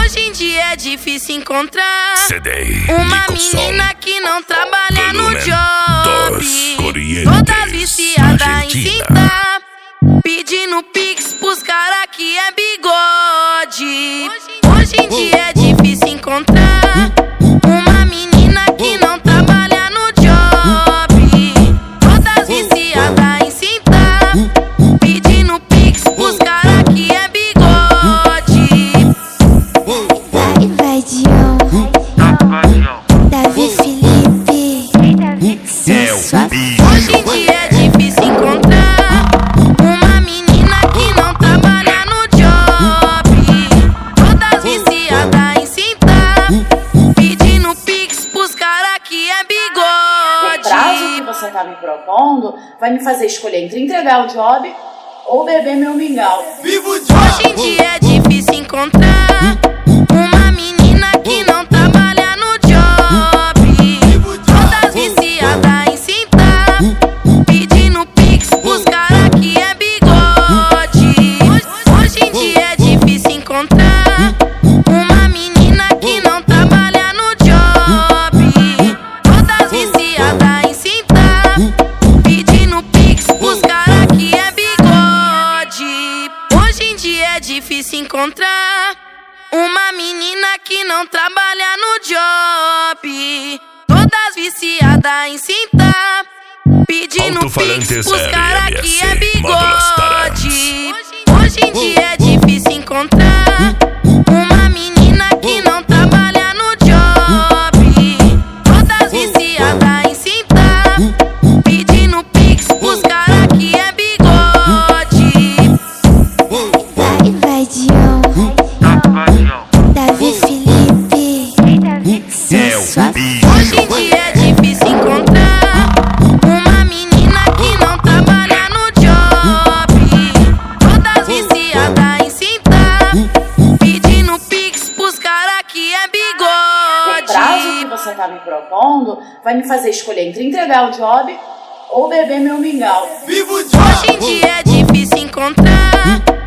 Hoje em dia é difícil encontrar CD, uma menina que não trabalha no job. Toda viciada em cinta, pedindo pix pros cara que é bigode. Hoje em dia é difícil encontrar uma menina que não trabalha no job. Todas viciadas em cinta, pedindo pix pros cara que é bigode. Vai Dion, Davi Felipe, sensual. Hoje em dia é difícil encontrar uma menina que não trabalha no job. Todas viciadas em cinta, pedindo pix pros cara que é bigode. O prazo que você tá me propondo vai me fazer escolher entre entregar o job ou beber meu mingau. Hoje em dia é difícil encontrar uma menina que não trabalha no job. Todas viciadas em cinta, pedindo pix pros cara que é bigode. Hoje em dia é difícil encontrar uma menina que não trabalha no job. Todas viciadas em cinta, pedindo pix pros cara que é bigode. Hoje em dia é difícil encontrar uma menina que não trabalha no job. Todas viciadas em cinta, pedindo pix pros cara que é bigode. Hoje em dia é difícil encontrar uma menina que não trabalha no job. Todas viciadas em cinta, pedindo pix pros cara que é bigode. Vai Dion, Davi Felipe, sensual. Hoje em dia é difícil encontrar uma menina que não trabalha no job. Todas viciadas em cinta, pedindo pix pros cara que é O prazo que bigode. você tá me propondo vai me fazer escolher entre entregar o job ou beber meu mingau. Hoje em dia é difícil encontrar